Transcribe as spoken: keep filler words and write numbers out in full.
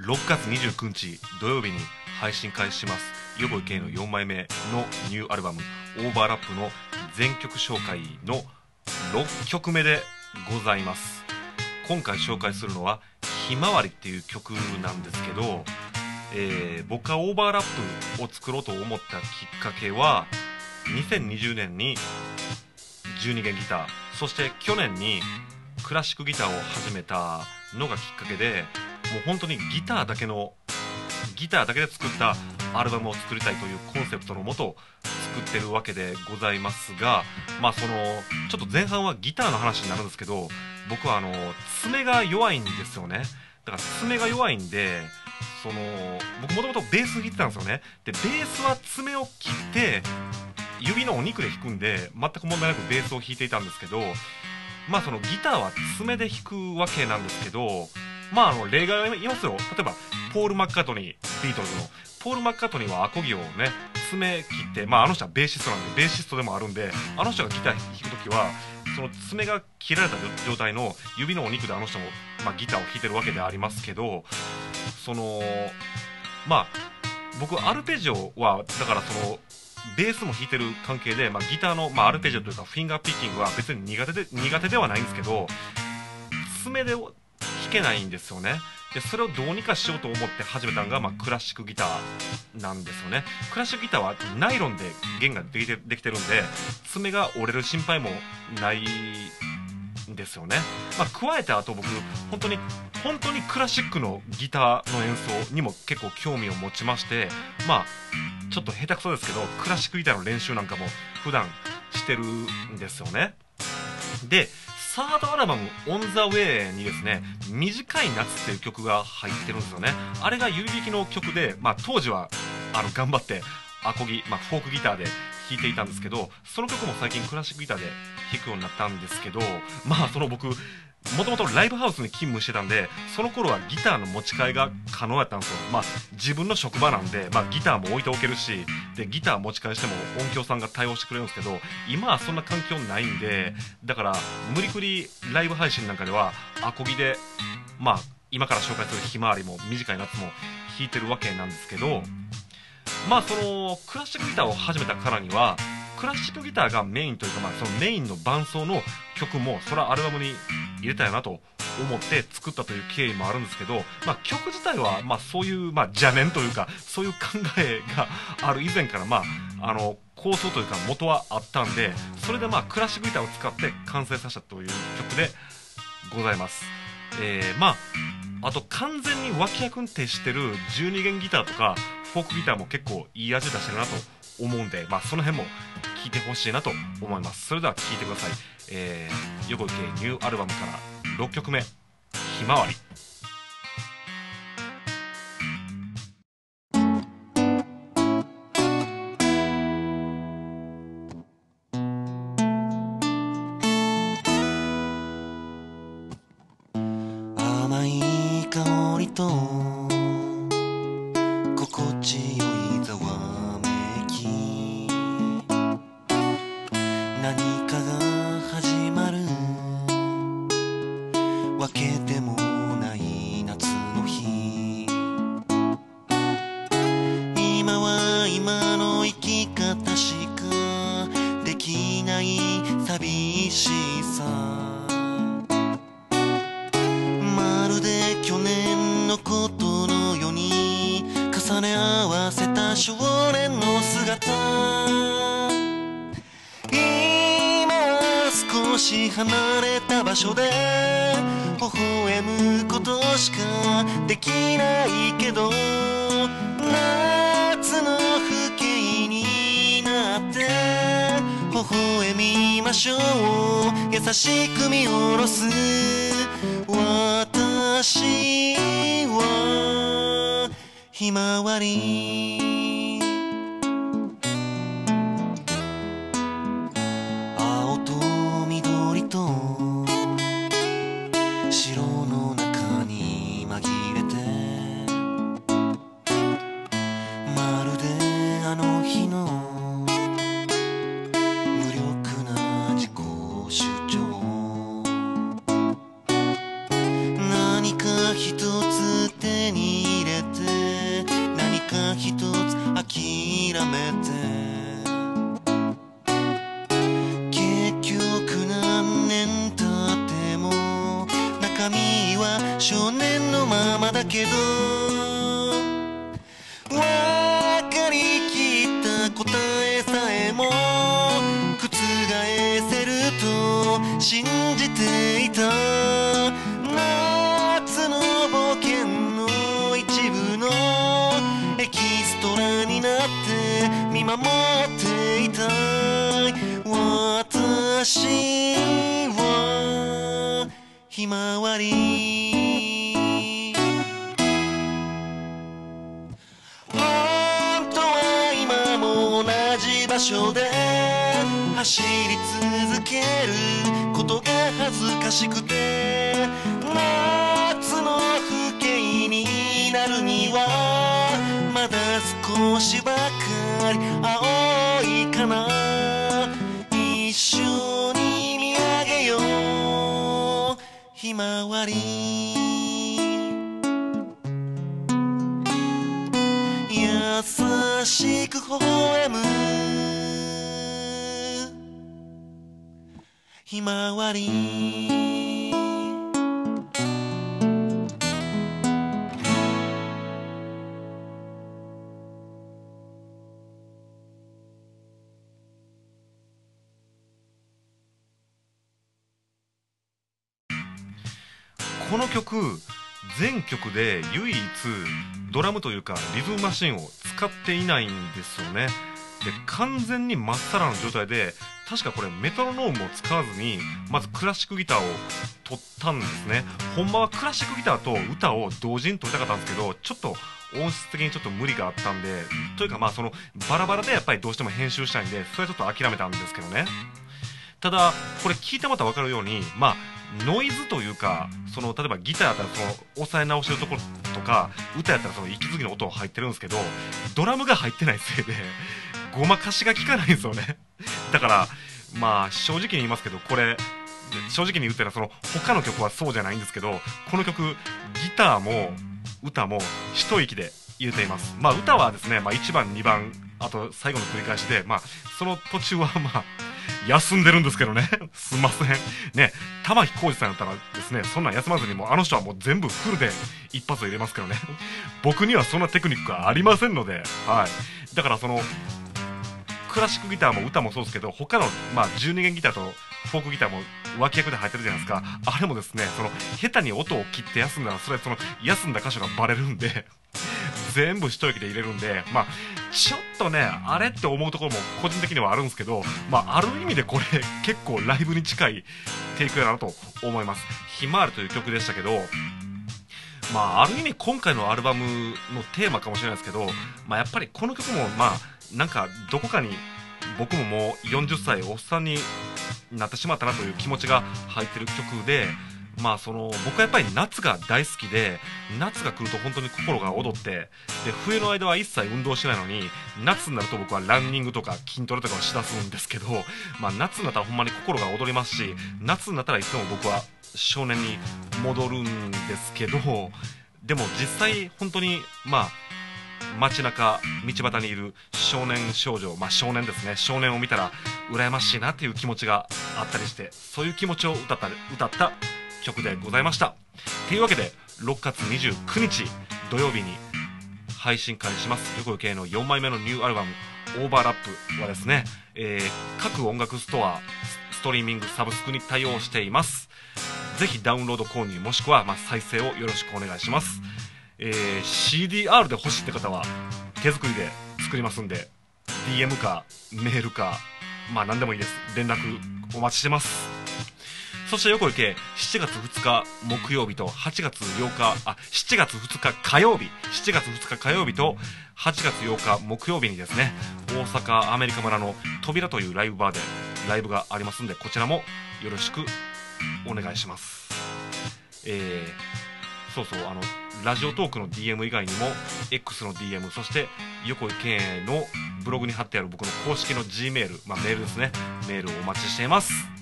ろくがつにじゅうくにち土曜日に配信開始します横井圭のよんまいめのニューアルバムオーバーラップの全曲紹介のろっきょくめでございます。今回紹介するのはひまわりっていう曲なんですけど、えー、僕がオーバーラップを作ろうと思ったきっかけはにせんにじゅうねんにじゅうにげんギター、そして去年にクラシックギターを始めたのがきっかけで、もう本当にギターだけのギターだけで作ったアルバムを作りたいというコンセプトのもと作ってるわけでございますが、まあそのちょっと前半はギターの話になるんですけど、僕はあの爪が弱いんですよね。だから爪が弱いんで、その僕もともとベース弾いてたんですよね。でベースは爪を切って指のお肉で弾くんで全く問題なくベースを弾いていたんですけど、まあそのギターは爪で弾くわけなんですけど、まああの例外がいますよ。例えばポール・マッカートニー、ビートルズのポール・マッカートニーはアコギをね爪切って、まああの人はベーシストなんでベーシストでもあるんで、あの人がギター弾くときはその爪が切られた状態の指のお肉であの人も、まあ、ギターを弾いてるわけでありますけど、そのまあ僕アルペジオはだからそのベースも弾いてる関係で、まあ、ギターの、まあ、アルペジオというかフィンガーピッキングは別に苦手で苦手ではないんですけど、爪で弾けないんですよね。でそれをどうにかしようと思って始めたのが、まあ、クラシックギターなんですよね。クラシックギターはナイロンで弦ができてできてるんで爪が折れる心配もないんですよね。まあ、加えてあと僕本当に本当にクラシックのギターの演奏にも結構興味を持ちまして、まあちょっと下手くそですけどクラシックギターの練習なんかも普段してるんですよね。でサードアルバム「オン・ザ・ウェイ」にですね「短い夏」っていう曲が入ってるんですよね。あれが指弾きの曲で、まあ、当時はあの頑張ってアコギ、まあ、フォークギターで弾いていたんですけど、その曲も最近クラシックギターで弾くようになったんですけど、まあその僕もともとライブハウスに勤務してたんで、その頃はギターの持ち替えが可能やったんですよ。まあ自分の職場なんで、まあ、ギターも置いておけるし、でギター持ち替えしても音響さんが対応してくれるんですけど、今はそんな環境ないんで、だから無理くりライブ配信なんかではアコギで、まあ今から紹介するひまわりも短い夏も弾いてるわけなんですけど、まあそのクラシックギターを始めたからにはクラシックギターがメインというか、まあ、そのメインの伴奏の曲もそれはアルバムに入れたいなと思って作ったという経緯もあるんですけど、まあ、曲自体はまあそういう、まあ、邪念というかそういう考えがある以前から、まあ、あの構想というか元はあったんで、それでまあクラシックギターを使って完成させたという曲でございます。えー、まああと完全に脇役に徹してるじゅうにげんギターとかフォークギターも結構いい味出してるなと思うんで、まあ、その辺も聴いてほしいなと思います。それでは聴いてください。えー、横井圭ニューアルバムからろっきょくめ「ひまわり」。 甘い香りと心地よいざわめき、何かが始まるわけでもない夏の日、今は今の生き方しかできない寂しさ、まるで去年のことのように重ね合わせた少年の姿、今は少し離れた場所で微笑むことしかできないけど、夏の風景になって微笑みましょう、優しく見下ろす私はひまわり、青と緑と白の中に紛れて、まるであの日の無力な自己主張、何か一つ手にやめて結局何年経っても中身は少年のままだけど分かりきった答えさえも覆せると信じていた夏の冒険の一部のエキストラになって見守っていたい私はひまわり本当は今も同じ場所で走り続けることが恥ずかしくて夏の風景になるにはまだ少しばかり青いかな一緒に見上げようひまわり優しく微笑むひまわりこの曲全曲で唯一ドラムというかリズムマシンを使っていないんですよね。で完全にまっさらな状態で確かこれメトロノームを使わずにまずクラシックギターを取ったんですね。ほんまはクラシックギターと歌を同時に取りたかったんですけどちょっと音質的にちょっと無理があったんでというかまあそのバラバラでやっぱりどうしても編集したいんでそれはちょっと諦めたんですけどね。ただこれ聞いてもらったら分かるようにまあノイズというかその例えばギターやったらその押さえ直してるところとか歌やったらその息継ぎの音入ってるんですけどドラムが入ってないせいでごまかしが効かないんですよね。だからまあ正直に言いますけどこれ正直に言ったらその他の曲はそうじゃないんですけどこの曲ギターも歌も一息で入れています。まあ歌はですね、まあ、いちばんにばんあと最後の繰り返しでまあその途中はまあ休んでるんですけどねすんませんね。玉置浩二さんだったらですねそんなん休まずにもうあの人はもう全部フルで一発入れますけどね僕にはそんなテクニックはありませんので、はい、だからそのクラシックギターも歌もそうですけど他の、まあ、じゅうにげんギターとフォークギターも脇役で入ってるじゃないですか。あれもですねその下手に音を切って休んだらそれその休んだ箇所がバレるんで全部一息で入れるんでまあちょっとねあれって思うところも個人的にはあるんですけどまあある意味でこれ結構ライブに近いテイクやなと思います。ひまわりという曲でしたけどまあある意味今回のアルバムのテーマかもしれないですけどまあやっぱりこの曲もまあなんかどこかに僕ももうよんじゅっさいおっさんになってしまったなという気持ちが入ってる曲でまあその僕はやっぱり夏が大好きで夏が来ると本当に心が躍ってで冬の間は一切運動しないのに夏になると僕はランニングとか筋トレとかをしだすんですけどまあ夏になったらほんまに心が躍りますし夏になったらいつも僕は少年に戻るんですけどでも実際本当にまあ街中道端にいる少年少女まあ少年ですね少年を見たら羨ましいなっていう気持ちがあったりしてそういう気持ちを歌った歌った曲でございました。というわけでろくがつにじゅうくにち土曜日に配信開始します横井圭のよんまいめのニューアルバムオーバーラップはですね、えー、各音楽ストアストリーミングサブスクに対応しています。ぜひダウンロード購入もしくはまあ再生をよろしくお願いします。えー、シーディーアール で欲しいって方は手作りで作りますんで ディーエム かメールかまあ何でもいいです連絡お待ちしてます。そして横井圭しちがつふつか木曜日とはちがつようかあしちがつふつか火曜日しちがつふつか火曜日とはちがつようか木曜日にですね大阪アメリカ村の扉というライブバーでライブがありますんでこちらもよろしくお願いします。えー、そうそうあのラジオトークの ディーエム 以外にも X の ディーエム そして横井圭のブログに貼ってある僕の公式の G メール、まあ、メールですねメールをお待ちしています。